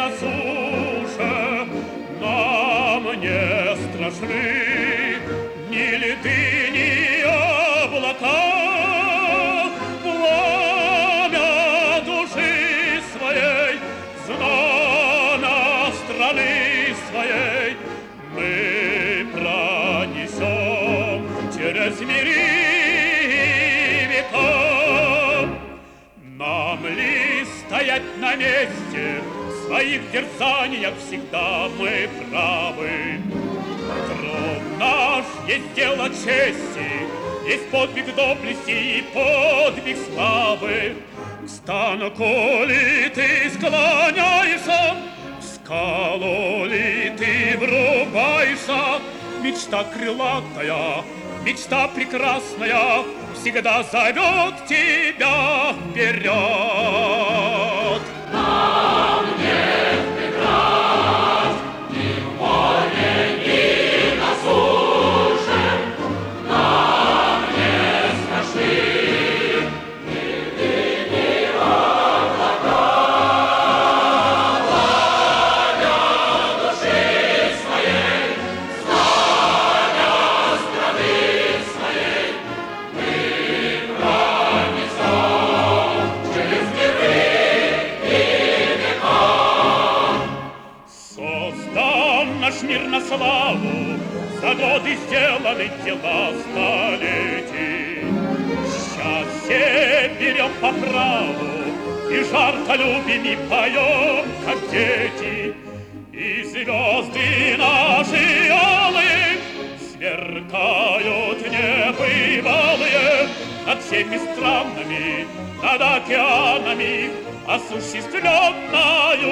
на суше нам не страшны ни льды, ни облака. Пламя души своей, знамя страны своей мы пронесем через миры и века. Нам ли стоять на месте, в своих дерзаниях всегда мы правы. Труд наш есть дело чести, есть подвиг доблести и подвиг славы. К станку ли ты склоняешься, в скалу ли ты врубаешься? Мечта крылатая, мечта прекрасная всегда зовет тебя вперед. Нам нет преград ни в море, ни на суше. Нам не страшны ни льды, ни облака. Пламя души своей, знамя страны своей мы пронесем через миры и века. Создан наш мир на славу, за годы сделаны дела столетий. Счастье берем по праву и жарко любим и поем, как дети. И звезды наши алые сверкают небывалые над всеми странами, над океанами, осуществленною